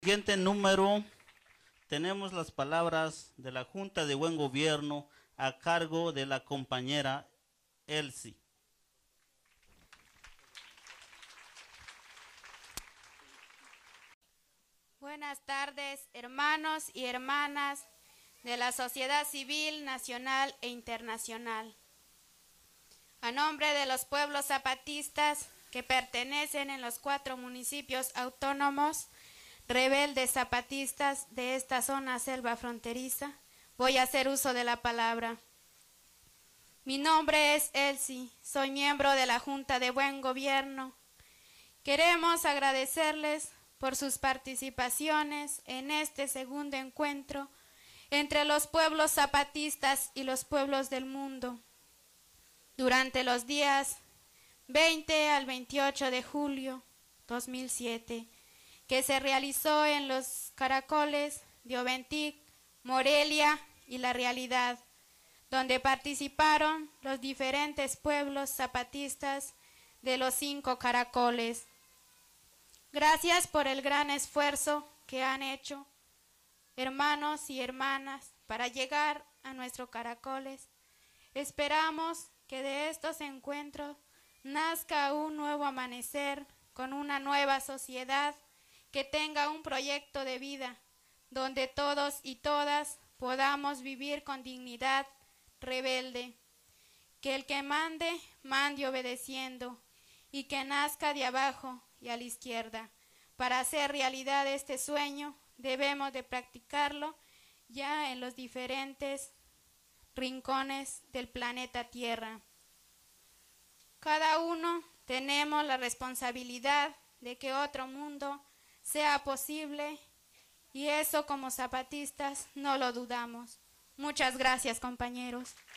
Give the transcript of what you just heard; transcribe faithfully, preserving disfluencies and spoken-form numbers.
Siguiente número, tenemos las palabras de la Junta de Buen Gobierno a cargo de la compañera Elsie. Buenas tardes, hermanos y hermanas de la sociedad civil nacional e internacional. A nombre de los pueblos zapatistas que pertenecen en los cuatro municipios autónomos rebeldes zapatistas de esta zona selva fronteriza, voy a hacer uso de la palabra. Mi nombre es Elsie, soy miembro de la Junta de Buen Gobierno. Queremos agradecerles por sus participaciones en este segundo encuentro entre los pueblos zapatistas y los pueblos del mundo. Durante los días veinte al veintiocho de julio dos mil siete, que se realizó en los Caracoles de Oventic, Morelia y La Realidad, donde participaron los diferentes pueblos zapatistas de los cinco caracoles. Gracias por el gran esfuerzo que han hecho, hermanos y hermanas, para llegar a nuestros caracoles. Esperamos que de estos encuentros nazca un nuevo amanecer con una nueva sociedad que tenga un proyecto de vida, donde todos y todas podamos vivir con dignidad rebelde. Que el que mande, mande obedeciendo, y que nazca de abajo y a la izquierda. Para hacer realidad este sueño, debemos de practicarlo ya en los diferentes rincones del planeta Tierra. Cada uno tenemos la responsabilidad de que otro mundo sea posible, y eso como zapatistas no lo dudamos. Muchas gracias, compañeros.